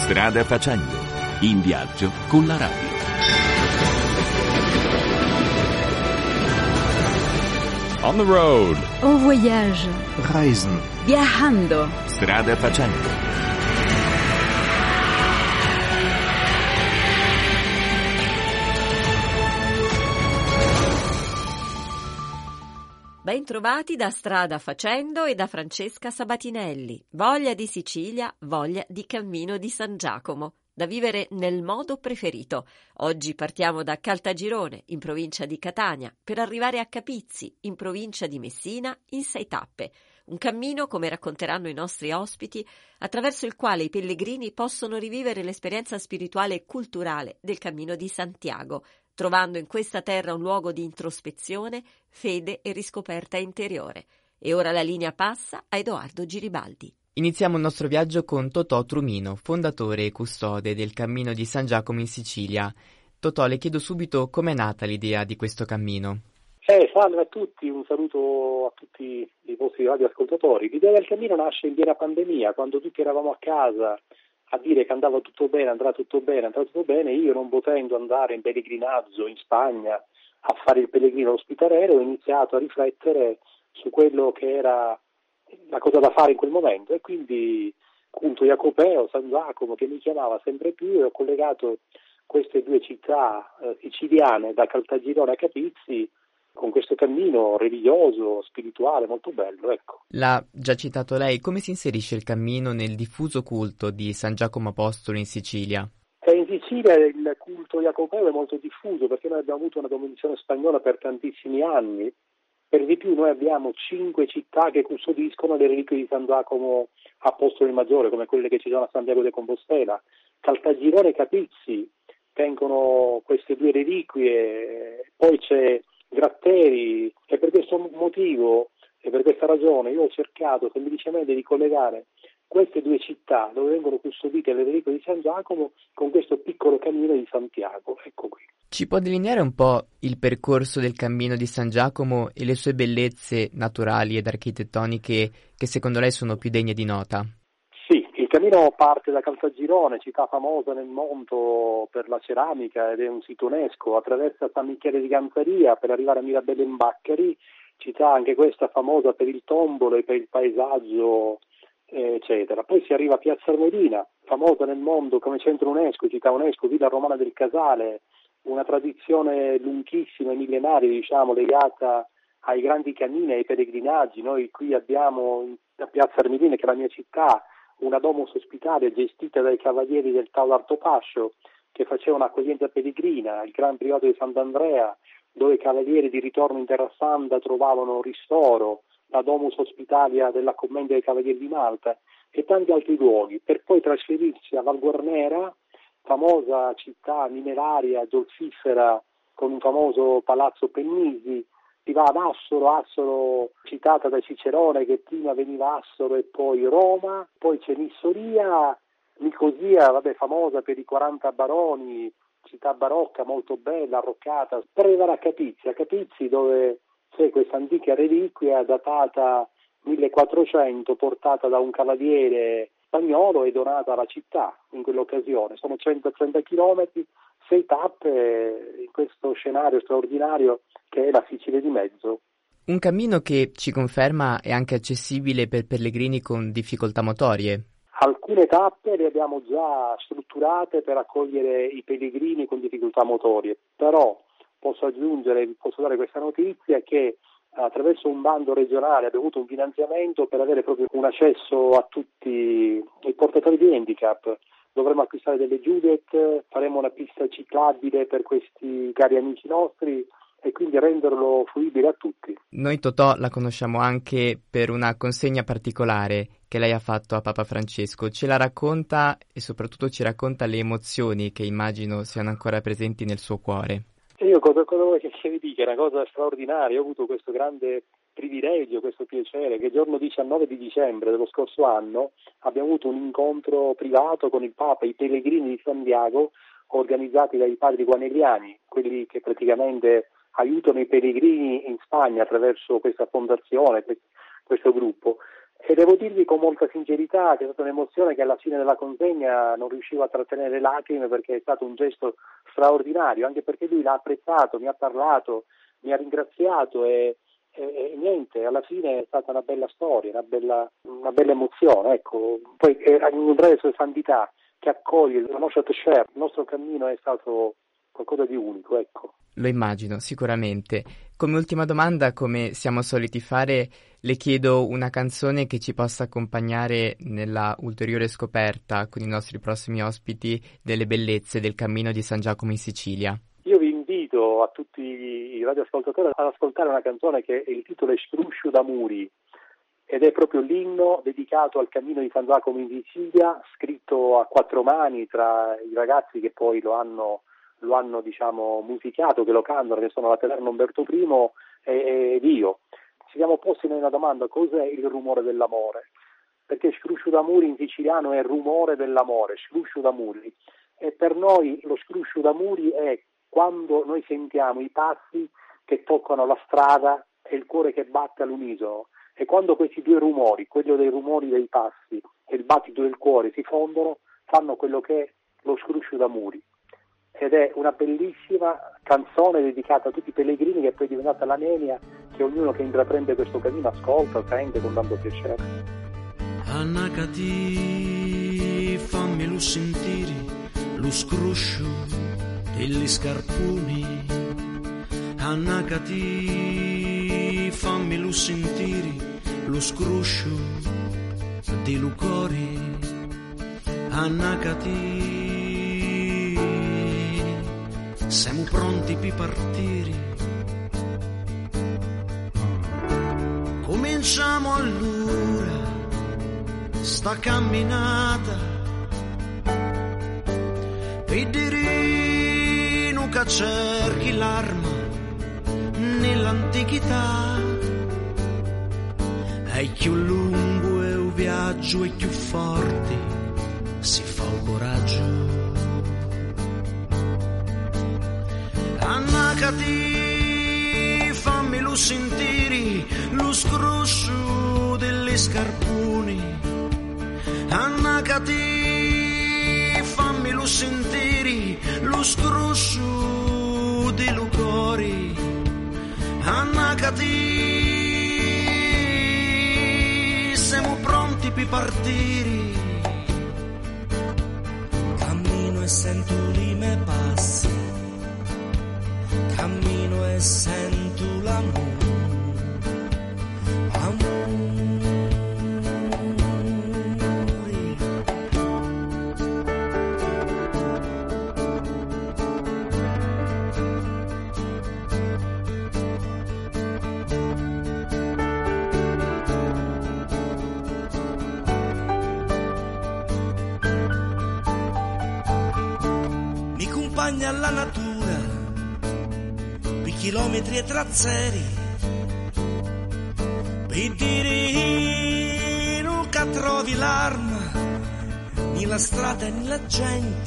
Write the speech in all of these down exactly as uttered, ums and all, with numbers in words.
Strada facendo, in viaggio con la radio. On the road. En voyage. Reisen. Viajando. Strada facendo. Bentrovati da Strada Facendo e da Francesca Sabatinelli. Voglia di Sicilia, voglia di Cammino di San Giacomo, da vivere nel modo preferito. Oggi partiamo da Caltagirone, in provincia di Catania, per arrivare a Capizzi, in provincia di Messina, in sei tappe. Un cammino, come racconteranno i nostri ospiti, attraverso il quale i pellegrini possono rivivere l'esperienza spirituale e culturale del Cammino di Santiago, trovando in questa terra un luogo di introspezione, fede e riscoperta interiore. E ora la linea passa a Edoardo Giribaldi. Iniziamo il nostro viaggio con Totò Trumino, fondatore e custode del Cammino di San Giacomo in Sicilia. Totò, le chiedo subito com'è nata l'idea di questo cammino. Eh, salve a tutti, un saluto a tutti i vostri radioascoltatori. L'idea del cammino nasce in piena pandemia, quando tutti eravamo a casa a dire che andava tutto bene, andrà tutto bene, andrà tutto bene. Io, non potendo andare in pellegrinaggio in Spagna a fare il pellegrino ospitaliero, ho iniziato a riflettere su quello che era la cosa da fare in quel momento, e quindi appunto Jacopeo, San Giacomo, che mi chiamava sempre più, e ho collegato queste due città eh, siciliane, da Caltagirone a Capizzi, con questo cammino religioso, spirituale, molto bello, ecco. L'ha già citato lei, come si inserisce il cammino nel diffuso culto di San Giacomo Apostolo in Sicilia? E in Sicilia il culto jacopeo è molto diffuso, perché noi abbiamo avuto una dominazione spagnola per tantissimi anni. Per di più noi abbiamo cinque città che custodiscono le reliquie di San Giacomo Apostolo Maggiore, come quelle che ci sono a Santiago de Compostela. Caltagirone e Capizzi tengono queste due reliquie, poi c'è Gratteri, e per questo motivo e per questa ragione io ho cercato semplicemente di collegare queste due città dove vengono custodite le reliquie di San Giacomo con questo piccolo cammino di Santiago. Ecco qui. Ci può delineare un po' il percorso del cammino di San Giacomo e le sue bellezze naturali ed architettoniche che secondo lei sono più degne di nota? Sì, il cammino parte da Caltagirone, città famosa nel mondo per la ceramica ed è un sito UNESCO, attraversa San Michele di Ganzaria per arrivare a Mirabelle in Baccari, città anche questa famosa per il tombolo e per il paesaggio, eccetera. Poi si arriva a Piazza Armerina, famosa nel mondo come centro UNESCO, città UNESCO, Villa Romana del Casale, una tradizione lunghissima e millenaria, diciamo, legata ai grandi cammini, ai pellegrinaggi. Noi qui abbiamo a Piazza Armerina, che è la mia città, una domus ospitale gestita dai cavalieri del Taulo Artopascio, che faceva un'accoglienza pellegrina, il Gran Priore di Sant'Andrea, dove i cavalieri di ritorno in Terra Santa trovavano ristoro, la domus ospitalia della Commenda dei Cavalieri di Malta e tanti altri luoghi, per poi trasferirsi a Val Guarnera, famosa città mineraria, zolfifera, con un famoso palazzo Pennisi. Si va ad Assoro, Assoro citata da Cicerone, che prima veniva Assoro e poi Roma, poi c'è Nissoria, Nicosia, vabbè, famosa per i quaranta baroni, città barocca molto bella, arroccata, per arrivare a Capizzi, a Capizzi dove c'è questa antica reliquia datata millequattrocento, portata da un cavaliere spagnolo e donata alla città in quell'occasione. Sono centotrenta chilometri, sei tappe in questo scenario straordinario che è la Sicilia di mezzo. Un cammino che ci conferma è anche accessibile per pellegrini con difficoltà motorie. Alcune tappe le abbiamo già strutturate per accogliere i pellegrini con difficoltà motorie, però posso aggiungere, posso dare questa notizia che attraverso un bando regionale abbiamo avuto un finanziamento per avere proprio un accesso a tutti i portatori di handicap. Dovremmo acquistare delle Juliet, faremo una pista ciclabile per questi cari amici nostri e quindi renderlo fruibile a tutti. Noi Totò la conosciamo anche per una consegna particolare che lei ha fatto a Papa Francesco. Ce la racconta e soprattutto ci racconta le emozioni che immagino siano ancora presenti nel suo cuore. E io cosa, cosa vuoi che vi dica? È una cosa straordinaria. Ho avuto questo grande privilegio, questo piacere, che il giorno diciannove di dicembre dello scorso anno abbiamo avuto un incontro privato con il Papa, i pellegrini di Santiago, organizzati dai padri guaneliani, quelli che praticamente aiutano i pellegrini in Spagna attraverso questa fondazione, questo gruppo. E devo dirvi con molta sincerità che è stata un'emozione che alla fine della consegna non riuscivo a trattenere le lacrime, perché è stato un gesto straordinario, anche perché lui l'ha apprezzato, mi ha parlato, mi ha ringraziato e, e, e niente, alla fine è stata una bella storia, una bella, una bella emozione. Ecco. Poi eh, un re delle sue santità che accoglie la nostra tescere, il nostro cammino è stato qualcosa di unico, ecco. Lo immagino, sicuramente. Come ultima domanda, come siamo soliti fare, le chiedo una canzone che ci possa accompagnare nella ulteriore scoperta con i nostri prossimi ospiti delle bellezze del cammino di San Giacomo in Sicilia. Io vi invito a tutti i radioascoltatori ad ascoltare una canzone che il titolo è Scruscio d'Amuri ed è proprio l'inno dedicato al cammino di San Giacomo in Sicilia, scritto a quattro mani tra i ragazzi che poi lo hanno lo hanno diciamo musicato, che lo cantano, che sono la Taverna Umberto I e, ed io. Ci siamo posti noi una domanda: cos'è il rumore dell'amore? Perché Scruscio d'Amuri in siciliano è rumore dell'amore, Scruscio d'Amuri. E per noi lo Scruscio d'Amuri è quando noi sentiamo i passi che toccano la strada e il cuore che batte all'unisono. E quando questi due rumori, quello dei rumori dei passi e il battito del cuore, si fondono, fanno quello che è lo Scruscio d'Amuri. Ed è una bellissima canzone dedicata a tutti i pellegrini, che poi è diventata la nenia che ognuno che intraprende questo cammino ascolta, sente con tanto piacere. Annacati, fammelo sentire, lo scruscio degli scarponi. Annacati, fammelo sentire, lo scruscio dei lucori. Annacati, siamo pronti per partire. Cominciamo allora sta camminata, Pedrino che cerchi l'arma nell'antichità. È più lungo e un viaggio è più forte, si fa il coraggio. Annacati, fammelo sentire, lo scroscio delle scarponi. Annacati, fammelo sentire, lo scroscio dei lucori. Annacati, siamo pronti per partire. Cammino e sento i miei passi, cammino e sento l'amore, amore. Mi accompagna alla natura, chilometri e trazzeri, per dire non che trovi l'arma, né la strada né la gente.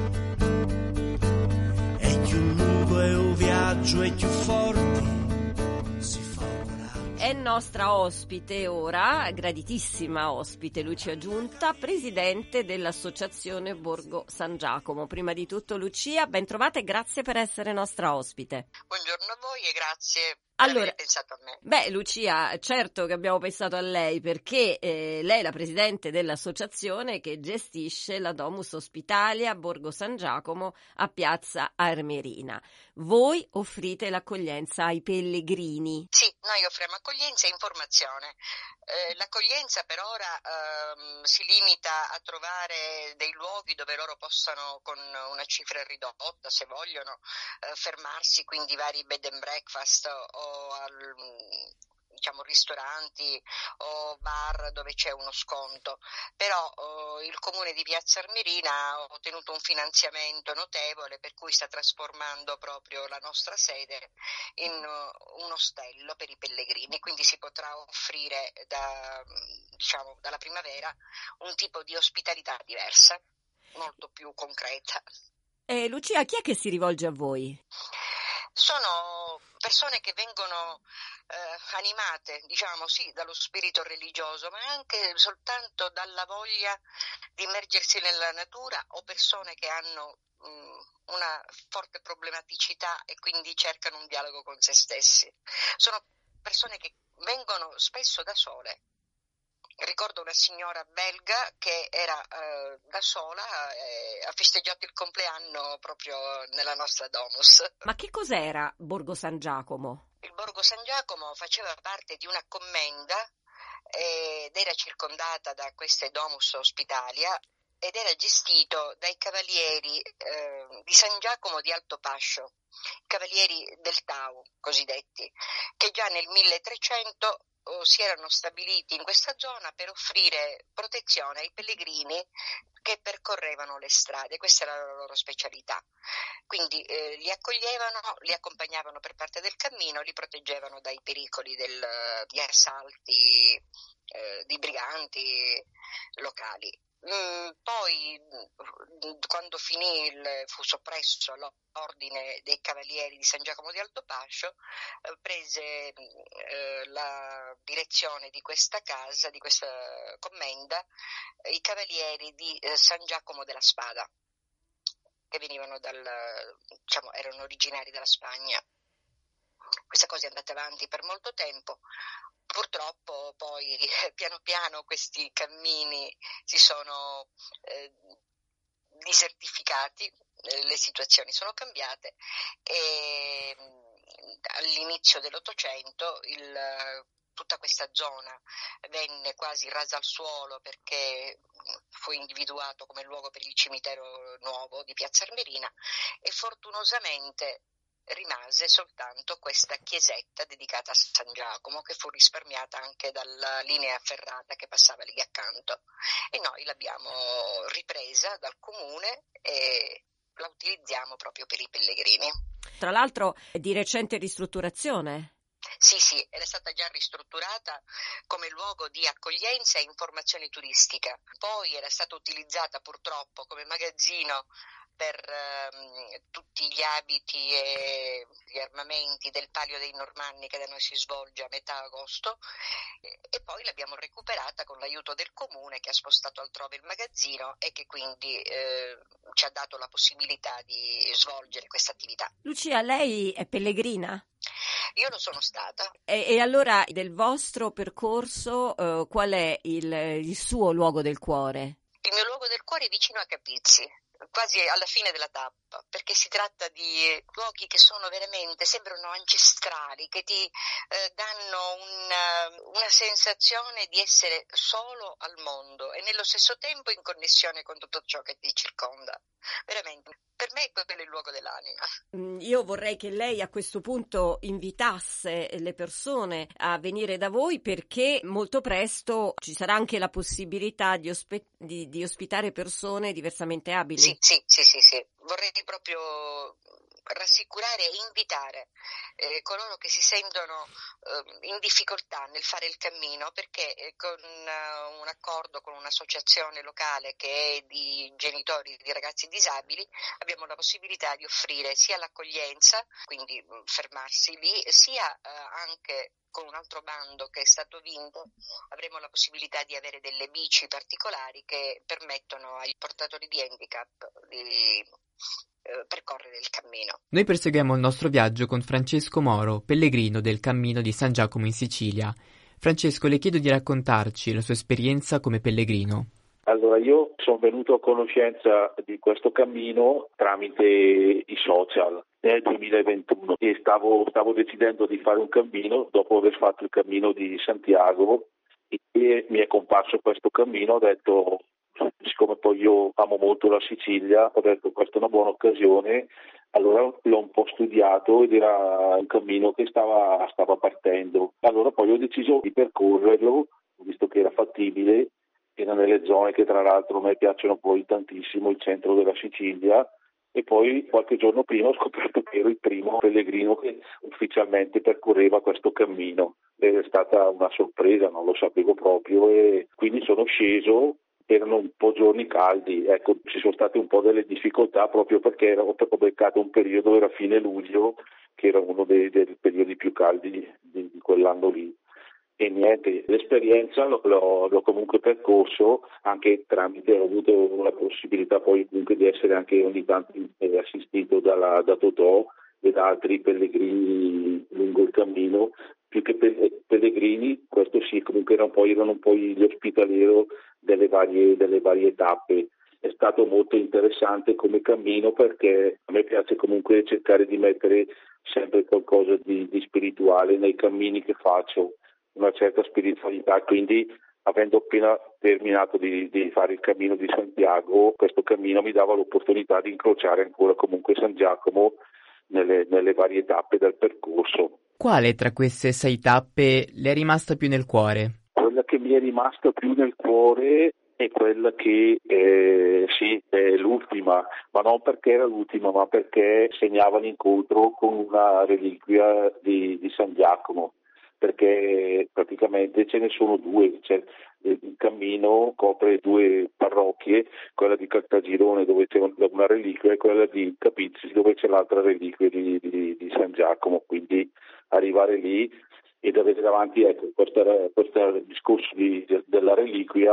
È più lungo e un viaggio è più forte, si fa coraggio. È nostra ospite ora, graditissima ospite, Lucia Giunta, presidente dell'Associazione Borgo San Giacomo. Prima di tutto, Lucia, ben trovata e grazie per essere nostra ospite. Buongiorno a voi e grazie per allora, aver pensato a me. Beh, Lucia, certo che abbiamo pensato a lei perché eh, lei è la presidente dell'associazione che gestisce la Domus Hospitalia Borgo San Giacomo a Piazza Armerina. Voi offrite l'accoglienza ai pellegrini. Sì, noi offriamo accoglienza e informazione. Eh, l'accoglienza per ora ehm, si limita a trovare dei luoghi dove loro possano, con una cifra ridotta, se vogliono, eh, fermarsi, quindi vari bed and breakfast o al, diciamo ristoranti o bar dove c'è uno sconto. Però eh, il comune di Piazza Armerina ha ottenuto un finanziamento notevole, per cui sta trasformando proprio la nostra sede in uh, un ostello per i pellegrini, quindi si potrà offrire da, diciamo, dalla primavera un tipo di ospitalità diversa, molto più concreta. Eh, Lucia, chi è che si rivolge a voi? Sono persone che vengono eh, animate, diciamo sì, dallo spirito religioso, ma anche soltanto dalla voglia di immergersi nella natura, o persone che hanno mh, una forte problematicità e quindi cercano un dialogo con se stessi. Sono persone che vengono spesso da sole. Ricordo una signora belga che era eh, da sola e ha festeggiato il compleanno proprio nella nostra domus. Ma che cos'era Borgo San Giacomo? Il Borgo San Giacomo faceva parte di una commenda ed era circondata da queste domus ospitalia ed era gestito dai cavalieri eh, di San Giacomo di Alto Pascio, cavalieri del Tau cosiddetti, che già nel milletrecento si erano stabiliti in questa zona per offrire protezione ai pellegrini che percorrevano le strade. Questa era la loro specialità. Quindi eh, li accoglievano, li accompagnavano per parte del cammino, li proteggevano dai pericoli del, di assalti eh, di briganti locali. Mm, poi quando finì il, fu soppresso l'ordine dei cavalieri di San Giacomo di Alto Pascio, eh, prese eh, la direzione di questa casa, di questa commenda, eh, i cavalieri di eh, San Giacomo della Spada, che venivano dal, diciamo, erano originari della Spagna. Questa cosa è andata avanti per molto tempo. Purtroppo poi piano piano questi cammini si sono eh, disertificati, eh, le situazioni sono cambiate e all'inizio dell'Ottocento il, tutta questa zona venne quasi rasa al suolo perché fu individuato come luogo per il cimitero nuovo di Piazza Armerina e fortunosamente rimase soltanto questa chiesetta dedicata a San Giacomo, che fu risparmiata anche dalla linea ferrata che passava lì accanto, e noi l'abbiamo ripresa dal comune e la utilizziamo proprio per i pellegrini. Tra l'altro è di recente ristrutturazione. Sì, sì, ed è stata già ristrutturata come luogo di accoglienza e informazione turistica. Poi era stata utilizzata purtroppo come magazzino per um, tutti gli abiti e gli armamenti del Palio dei Normanni che da noi si svolge a metà agosto e, e poi l'abbiamo recuperata con l'aiuto del comune che ha spostato altrove il magazzino e che quindi eh, ci ha dato la possibilità di svolgere questa attività. Lucia, lei è pellegrina? Io lo sono stata. E, e allora del vostro percorso eh, qual è il, il suo luogo del cuore? Il mio luogo del cuore è vicino a Capizzi, quasi alla fine della tappa, perché si tratta di luoghi che sono veramente, sembrano ancestrali, che ti eh, danno una, una sensazione di essere solo al mondo e nello stesso tempo in connessione con tutto ciò che ti circonda. Veramente, per me quello è il luogo dell'anima. Io vorrei che lei a questo punto invitasse le persone a venire da voi, perché molto presto ci sarà anche la possibilità di, ospe- di, di ospitare persone diversamente abili. Sì, sì, sì, sì, sì. Vorrei proprio rassicurare e invitare eh, coloro che si sentono eh, in difficoltà nel fare il cammino, perché eh, con uh, un accordo con un'associazione locale che è di genitori di ragazzi disabili abbiamo la possibilità di offrire sia l'accoglienza, quindi mh, fermarsi lì, sia uh, anche con un altro bando che è stato vinto avremo la possibilità di avere delle bici particolari che permettono ai portatori di handicap di eh, percorrere il cammino. Noi proseguiamo il nostro viaggio con Francesco Moro, pellegrino del cammino di San Giacomo in Sicilia. Francesco, le chiedo di raccontarci la sua esperienza come pellegrino. Allora, io sono venuto a conoscenza di questo cammino tramite i social nel duemilaventuno e stavo, stavo decidendo di fare un cammino dopo aver fatto il cammino di Santiago e mi è comparso questo cammino. Ho detto, siccome poi io amo molto la Sicilia, ho detto questa è una buona occasione. Allora l'ho un po' studiato ed era un cammino che stava, stava partendo. Allora poi ho deciso di percorrerlo, visto che era fattibile. Era nelle zone che tra l'altro a me piacciono poi tantissimo, il centro della Sicilia, e poi qualche giorno prima ho scoperto che ero il primo pellegrino che ufficialmente percorreva questo cammino. Ed è stata una sorpresa, non lo sapevo proprio, e quindi sono sceso. Erano un po' giorni caldi, ecco, ci sono state un po' delle difficoltà proprio perché ero, ho beccato un periodo, era fine luglio, che era uno dei, dei periodi più caldi di, di quell'anno lì. E niente, l'esperienza l'ho, l'ho, l'ho comunque percorso anche tramite, ho avuto la possibilità poi comunque di essere anche ogni tanto assistito dalla, da Totò e da altri pellegrini lungo il cammino, più che pellegrini, questo sì, comunque erano poi, erano poi gli ospitaliero delle varie, delle varie tappe. È stato molto interessante come cammino perché a me piace comunque cercare di mettere sempre qualcosa di, di spirituale nei cammini che faccio, una certa spiritualità, quindi avendo appena terminato di, di fare il cammino di Santiago, questo cammino mi dava l'opportunità di incrociare ancora comunque San Giacomo nelle, nelle varie tappe del percorso. Quale tra queste sei tappe le è rimasta più nel cuore? Quella che mi è rimasta più nel cuore è quella che eh, sì, è l'ultima, ma non perché era l'ultima, ma perché segnava l'incontro con una reliquia di, di San Giacomo, perché praticamente ce ne sono due, cioè, il cammino copre due parrocchie, quella di Caltagirone dove c'è una reliquia e quella di Capizzi dove c'è l'altra reliquia di, di, di San Giacomo, quindi arrivare lì ed avere davanti, ecco, questo, questo discorso di, della reliquia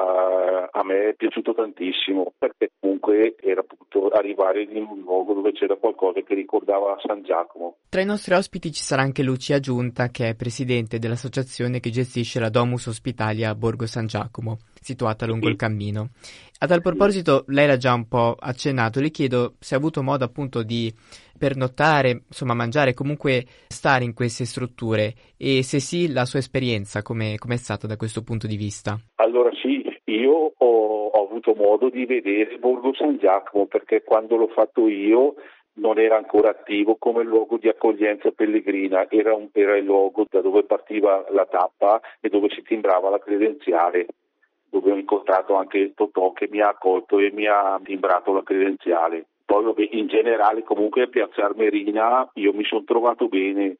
a me è piaciuto tantissimo, perché comunque era appunto arrivare in un luogo dove c'era qualcosa che ricordava San Giacomo. Tra i nostri ospiti ci sarà anche Lucia Giunta, che è presidente dell'associazione che gestisce la Domus Hospitalia Borgo San Giacomo, situata lungo sì. il cammino. A tal proposito, lei l'ha già un po' accennato, le chiedo se ha avuto modo appunto di pernottare, insomma mangiare, comunque stare in queste strutture, e se sì, la sua esperienza come è stata da questo punto di vista? Allora sì, io ho, ho avuto modo di vedere Borgo San Giacomo, perché quando l'ho fatto io non era ancora attivo come luogo di accoglienza pellegrina, era, un, era il luogo da dove partiva la tappa e dove si timbrava la credenziale, dove ho incontrato anche Totò che mi ha accolto e mi ha timbrato la credenziale. Poi vabbè, in generale comunque a Piazza Armerina io mi sono trovato bene,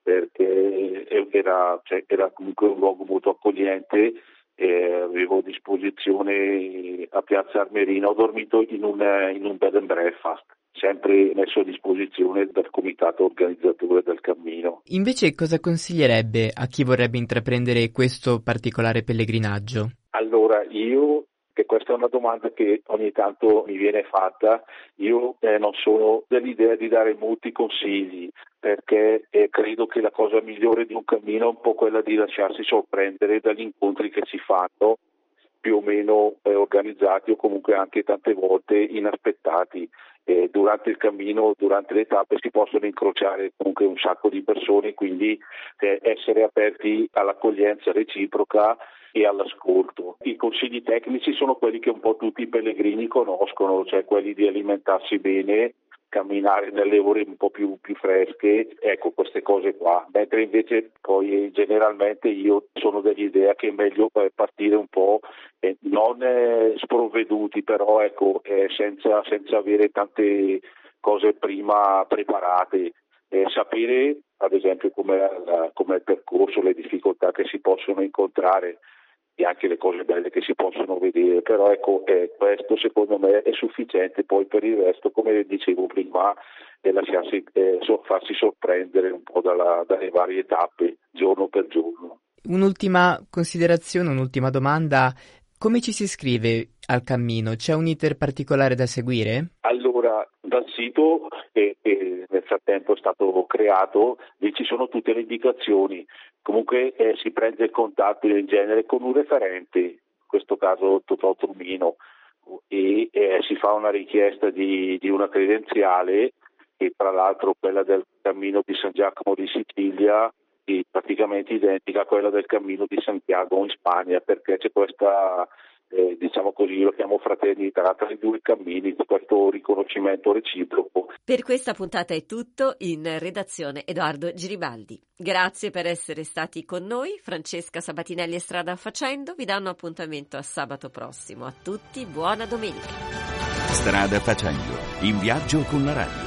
perché era, cioè, era comunque un luogo molto accogliente, e avevo a disposizione a Piazza Armerina, ho dormito in un, in un bed and breakfast, sempre messo a disposizione dal comitato organizzatore del cammino. Invece cosa consiglierebbe a chi vorrebbe intraprendere questo particolare pellegrinaggio? Allora, io, che questa è una domanda che ogni tanto mi viene fatta, io eh, non sono dell'idea di dare molti consigli, perché eh, credo che la cosa migliore di un cammino è un po' quella di lasciarsi sorprendere dagli incontri che si fanno, più o meno eh, organizzati o comunque anche tante volte inaspettati. Eh, durante il cammino, durante le tappe si possono incrociare comunque un sacco di persone, quindi eh, essere aperti all'accoglienza reciproca e all'ascolto. I consigli tecnici sono quelli che un po' tutti i pellegrini conoscono, cioè quelli di alimentarsi bene, camminare nelle ore un po' più, più fresche, ecco queste cose qua. Mentre invece poi generalmente io sono dell'idea che è meglio partire un po' eh, non eh, sprovveduti, però ecco eh, senza, senza avere tante cose prima preparate. Eh, sapere ad esempio com'è, com'è il percorso, le difficoltà che si possono incontrare e anche le cose belle che si possono vedere, però ecco eh, questo secondo me è sufficiente. Poi per il resto, come dicevo prima, è lasciarsi eh, so, farsi sorprendere un po' dalla, dalle varie tappe giorno per giorno. Un'ultima considerazione, un'ultima domanda: come ci si iscrive al cammino? C'è un iter particolare da seguire? Allora, dal sito che, che nel frattempo è stato creato, lì ci sono tutte le indicazioni. Comunque eh, si prende il contatto in genere con un referente, in questo caso Totò Trumino, e eh, si fa una richiesta di, di una credenziale, e tra l'altro quella del cammino di San Giacomo di Sicilia è praticamente identica a quella del cammino di Santiago in Spagna, perché c'è questa, eh, diciamo così, io lo chiamo fraternità tra i due cammini, questo riconoscimento reciproco. Per questa puntata è tutto. In redazione Edoardo Giribaldi. Grazie per essere stati con noi. Francesca Sabatinelli e Strada Facendo vi danno appuntamento a sabato prossimo. A tutti buona domenica. Strada Facendo, in viaggio con la radio.